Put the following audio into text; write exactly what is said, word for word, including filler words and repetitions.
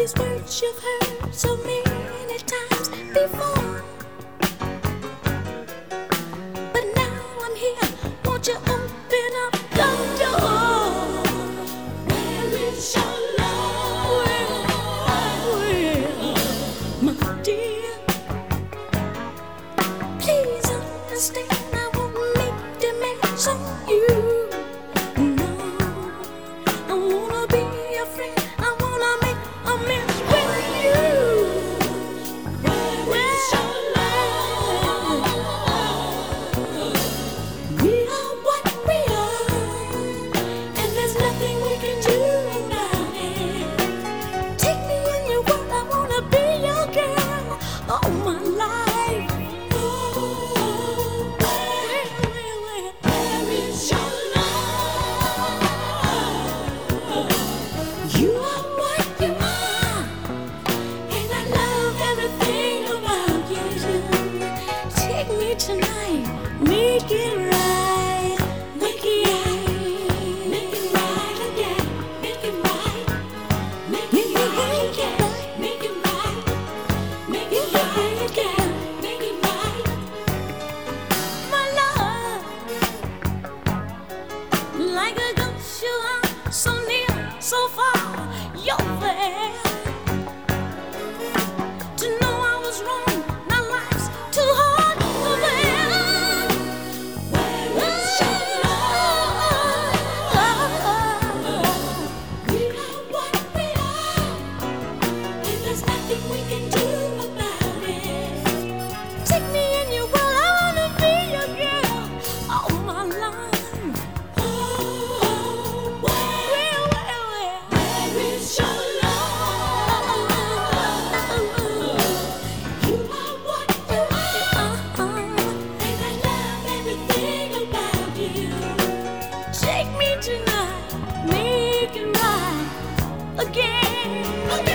these words you've heard so many times before. But now I'm here, won't you open up the door? Where is your love? Where, where, my dear? Please understand, I won't make demands on you. Tonight, make it right, make it right, make it right again, make it right, make it right again, make it right, make it right again, make it right. My love, like a ghost, you are so near, so far, you're there. To know I was wrong, now life's too hard. Take me tonight, make it right again.